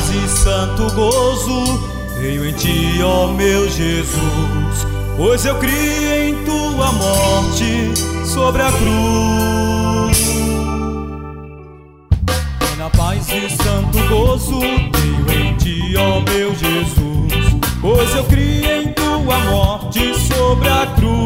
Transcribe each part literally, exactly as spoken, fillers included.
e santo gozo tenho em ti, ó meu Jesus, pois eu criei em tua morte sobre a cruz. Na paz e santo gozo tenho em ti, ó meu Jesus, pois eu criei em tua morte sobre a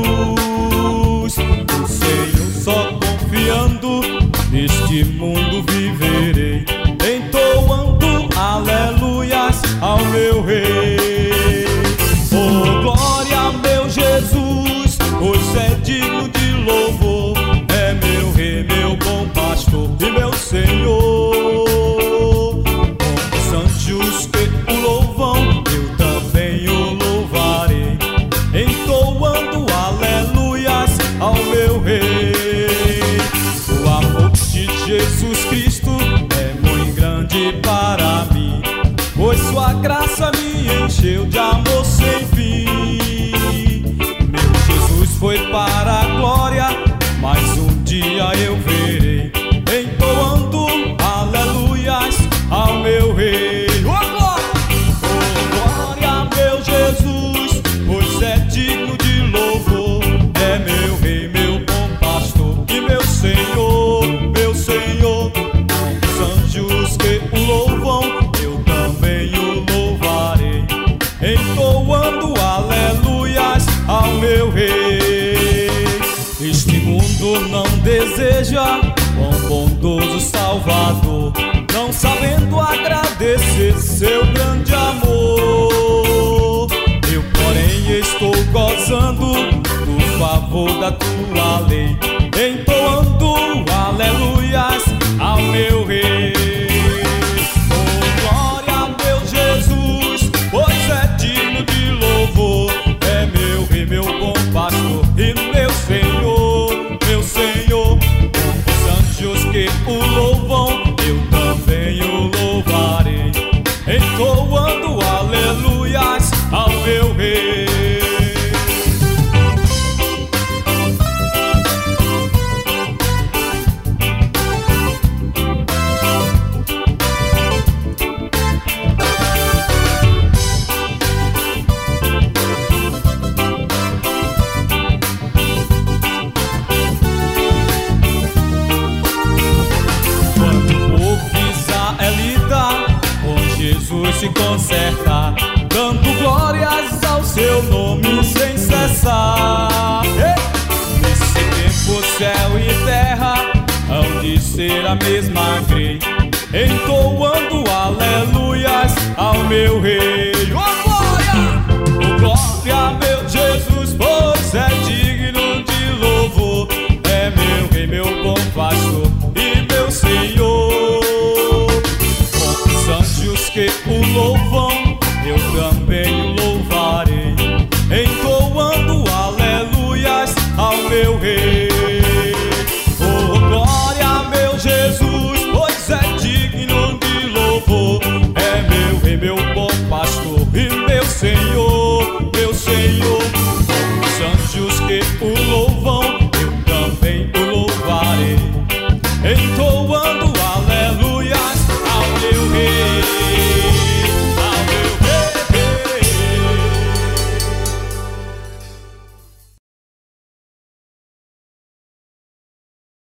cruz. No Senhor só confiando, neste mundo viverei, entoando aleluias ao meu Rei. Oh, glória, meu Jesus, pois é digno de louvor, é meu Rei, meu bom pastor e meu Senhor. Com os anjos que o louvam, eu também o louvarei, entoando aleluias ao meu Rei. O amor de Jesus Cristo é muito grande para mim, pois sua graça me encheu de amor sem fim. Meu Jesus foi para a glória, mas um dia eu verei, entoando aleluias ao meu Rei. Oh, glória! Oh, glória, meu Jesus, pois é digno de louvor, é meu Rei, meu bom pastor e meu Senhor, meu Senhor. Os anjos que o louvam, eu também o louvarei, entoando aleluias ao meu Rei. Este mundo não deseja um bondoso Salvador, não sabendo agradecer seu grande amor. Eu, porém, estou gozando do favor da tua lei, entoando aleluias ao meu Rei. Oh, glória, meu Jesus, pois é digno de louvor, é meu Rei, meu bom pastor e meu Senhor, meu Senhor. Os anjos que o louvam, eu também o louvarei, entoando aleluias ao meu Rei. Jesus se conserta, dando glórias ao seu nome sem cessar. Nesse tempo céu e terra hão de ser a mesma grei, entoando aleluias ao meu Rei.